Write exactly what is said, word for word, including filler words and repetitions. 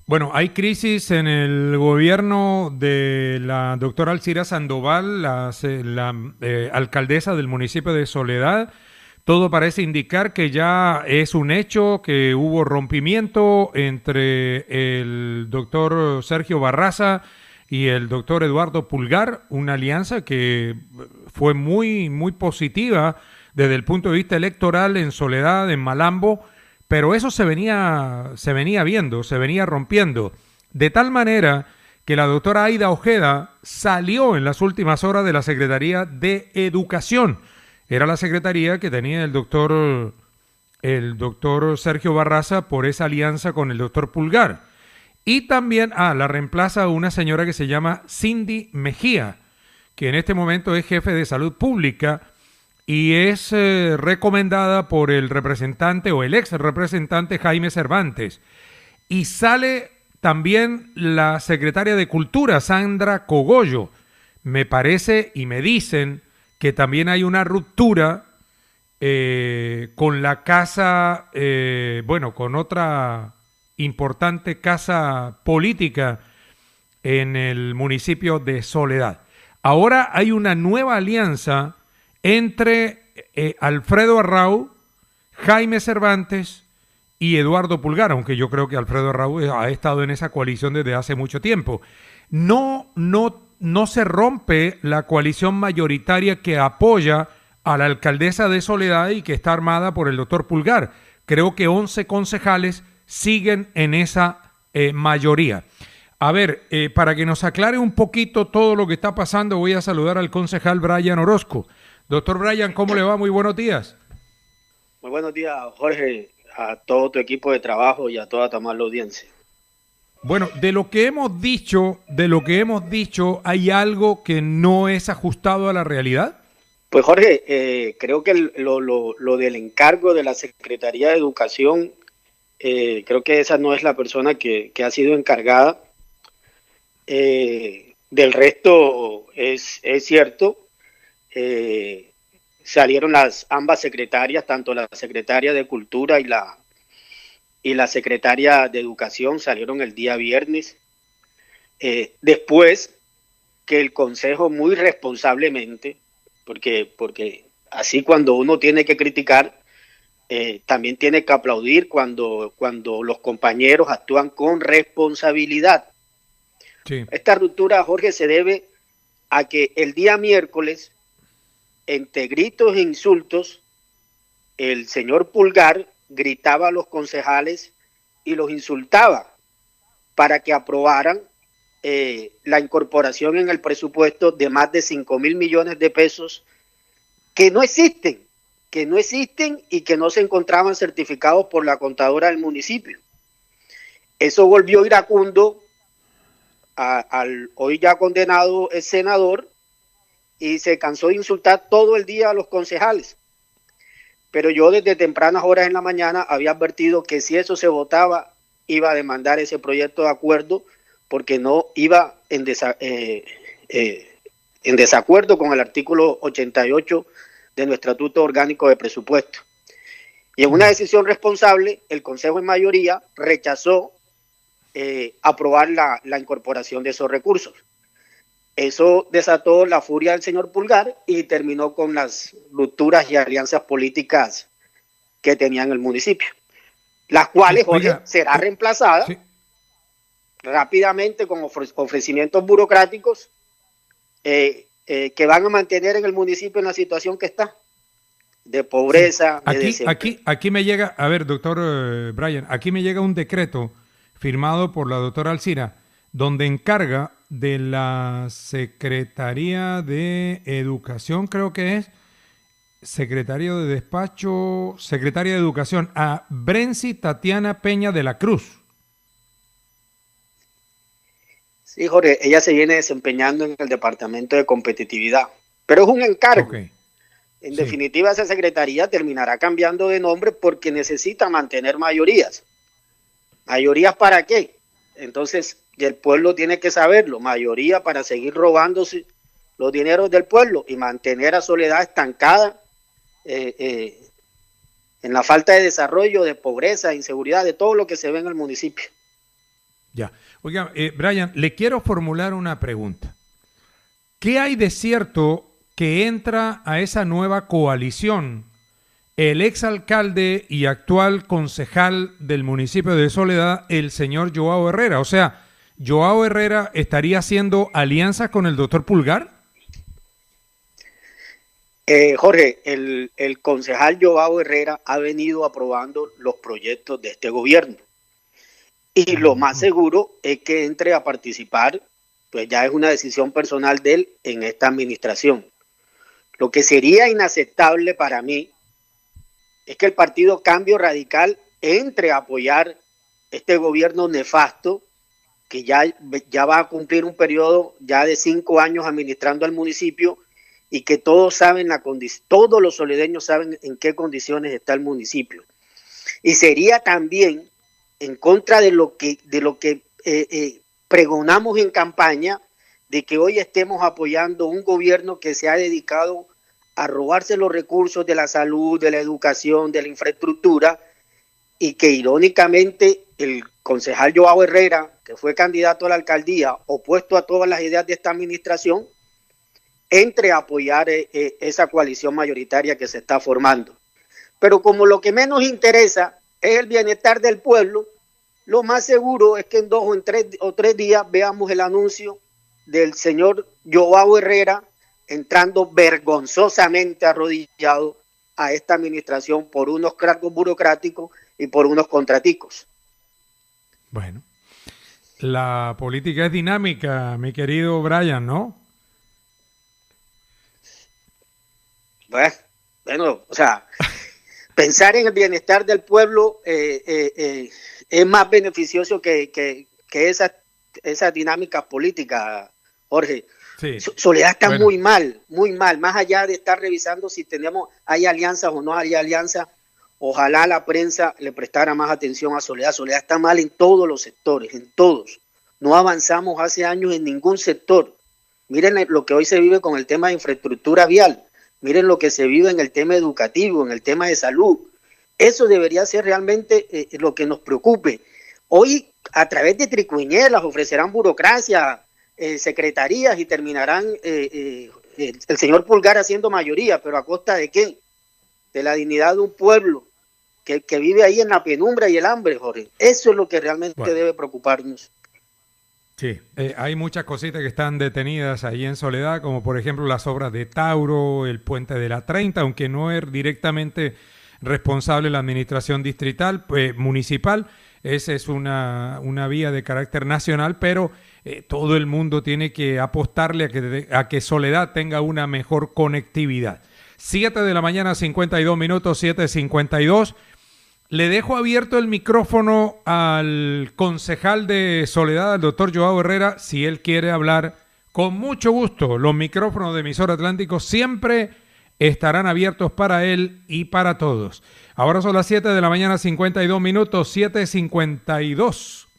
Bueno, hay crisis en el gobierno de la doctora Alcira Sandoval, la, la eh, alcaldesa del municipio de Soledad. Todo parece indicar que ya es un hecho, que hubo rompimiento entre el doctor Sergio Barraza y el doctor Eduardo Pulgar, una alianza que fue muy, muy positiva desde el punto de vista electoral en Soledad, en Malambo, pero eso se venía, se venía viendo, se venía rompiendo, de tal manera que la doctora Aida Ojeda salió en las últimas horas de la Secretaría de Educación. Era la secretaría que tenía el doctor, el doctor Sergio Barraza por esa alianza con el doctor Pulgar. Y también, ah, la reemplaza una señora que se llama Cindy Mejía, que en este momento es jefe de salud pública y es eh, recomendada por el representante o el ex representante Jaime Cervantes. Y sale también la secretaria de Cultura, Sandra Cogollo. Me parece y me dicen que también hay una ruptura eh, con la casa, eh, bueno, con otra importante casa política en el municipio de Soledad. Ahora hay una nueva alianza entre eh, Alfredo Arrau, Jaime Cervantes y Eduardo Pulgar, aunque yo creo que Alfredo Arrau ha estado en esa coalición desde hace mucho tiempo. No, no, no se rompe la coalición mayoritaria que apoya a la alcaldesa de Soledad y que está armada por el doctor Pulgar. Creo que once concejales siguen en esa eh, mayoría. A ver, eh, para que nos aclare un poquito todo lo que está pasando, voy a saludar al concejal Brian Orozco. Doctor Brian, ¿cómo le va? Muy buenos días. Muy buenos días, Jorge, a todo tu equipo de trabajo y a toda tu amable audiencia. Bueno, de lo que hemos dicho, de lo que hemos dicho, ¿hay algo que no es ajustado a la realidad? Pues Jorge, eh, creo que lo, lo, lo del encargo de la Secretaría de Educación, eh, creo que esa no es la persona que, que ha sido encargada. Eh, del resto es, es cierto, eh, salieron las ambas secretarias, tanto la secretaria de Cultura y la, y la secretaria de Educación salieron el día viernes, eh, después que el Consejo muy responsablemente, porque, porque así cuando uno tiene que criticar, eh, también tiene que aplaudir cuando, cuando los compañeros actúan con responsabilidad. Sí. Esta ruptura, Jorge, se debe a que el día miércoles, entre gritos e insultos, el señor Pulgar gritaba a los concejales y los insultaba para que aprobaran eh, la incorporación en el presupuesto de más de cinco mil millones de pesos que no existen, que no existen y que no se encontraban certificados por la contadora del municipio. Eso volvió iracundo A, al hoy ya condenado el senador y se cansó de insultar todo el día a los concejales. Pero yo desde tempranas horas en la mañana había advertido que si eso se votaba iba a demandar ese proyecto de acuerdo porque no iba en, desa, eh, eh, en desacuerdo con el artículo ochenta y ocho de nuestro Estatuto Orgánico de Presupuesto. Y en una decisión responsable, el Consejo en mayoría rechazó Eh, aprobar la, la incorporación de esos recursos. Eso desató la furia del señor Pulgar y terminó con las rupturas y alianzas políticas que tenía en el municipio, las cuales, Jorge, será reemplazada sí. rápidamente con ofre ofrecimientos burocráticos eh, eh, que van a mantener en el municipio en la situación que está, de pobreza, sí. aquí, de aquí, aquí me llega, a ver, doctor uh, Brian, aquí me llega un decreto firmado por la doctora Alcira, donde encarga de la Secretaría de Educación, creo que es, secretario de despacho, secretaria de Educación, a Brency Tatiana Peña de la Cruz. Sí, Jorge, ella se viene desempeñando en el Departamento de Competitividad, pero es un encargo. Okay. En sí. definitiva, esa secretaría terminará cambiando de nombre porque necesita mantener mayorías. ¿Mayorías para qué? Entonces, el pueblo tiene que saberlo. Mayoría para seguir robándose los dineros del pueblo y mantener a Soledad estancada eh, eh, en la falta de desarrollo, de pobreza, de inseguridad, de todo lo que se ve en el municipio. Ya. Oiga, eh, Brian, le quiero formular una pregunta. ¿Qué hay de cierto que entra a esa nueva coalición el exalcalde y actual concejal del municipio de Soledad, el señor Joao Herrera? O sea, ¿Joao Herrera estaría haciendo alianza con el doctor Pulgar? Eh, Jorge, el, el concejal Joao Herrera ha venido aprobando los proyectos de este gobierno. Y lo más seguro es que entre a participar, pues ya es una decisión personal de él en esta administración. Lo que sería inaceptable para mí es que el partido Cambio Radical entre a apoyar este gobierno nefasto que ya, ya va a cumplir un periodo ya de cinco años administrando al municipio y que todos saben la condición, todos los soledeños saben en qué condiciones está el municipio. Y sería también en contra de lo que, de lo que eh, eh, pregonamos en campaña, de que hoy estemos apoyando un gobierno que se ha dedicado a robarse los recursos de la salud, de la educación, de la infraestructura, y que irónicamente el concejal Joao Herrera, que fue candidato a la alcaldía, opuesto a todas las ideas de esta administración, entre a apoyar eh, eh, esa coalición mayoritaria que se está formando. Pero como lo que menos interesa es el bienestar del pueblo, lo más seguro es que en dos o en tres o tres días veamos el anuncio del señor Joao Herrera entrando vergonzosamente arrodillado a esta administración por unos cargos burocráticos y por unos contraticos. Bueno, la política es dinámica, mi querido Brian, ¿no? Bueno, o sea, pensar en el bienestar del pueblo eh, eh, eh, es más beneficioso que, que, que esas esa dinámicas políticas, Jorge. Sí. Soledad está bueno. muy mal, muy mal. Más allá de estar revisando si tenemos, hay alianzas o no hay alianzas, ojalá la prensa le prestara más atención a Soledad. Soledad está mal en todos los sectores, en todos. No avanzamos hace años en ningún sector. Miren lo que hoy se vive con el tema de infraestructura vial. Miren lo que se vive en el tema educativo, en el tema de salud. Eso debería ser realmente eh, lo que nos preocupe. Hoy, a través de tricuñelas, ofrecerán burocracia, eh, secretarías y terminarán eh, eh, el señor Pulgar haciendo mayoría, pero ¿a costa de qué? De la dignidad de un pueblo que, que vive ahí en la penumbra y el hambre, Jorge. Eso es lo que realmente bueno. debe preocuparnos. Sí, eh, hay muchas cositas que están detenidas ahí en Soledad, como por ejemplo las obras de Tauro, el puente de la treinta, aunque no es directamente responsable la administración distrital, pues, municipal. Esa es una, una vía de carácter nacional, pero eh, todo el mundo tiene que apostarle a que, a que Soledad tenga una mejor conectividad. siete de la mañana, cincuenta y dos minutos, siete cincuenta y dos. Le dejo abierto el micrófono al concejal de Soledad, al doctor Joao Herrera, si él quiere hablar. Con mucho gusto, los micrófonos de Emisora Atlántico siempre estarán abiertos para él y para todos. Ahora son las siete de la mañana, cincuenta y dos minutos, siete cincuenta y dos.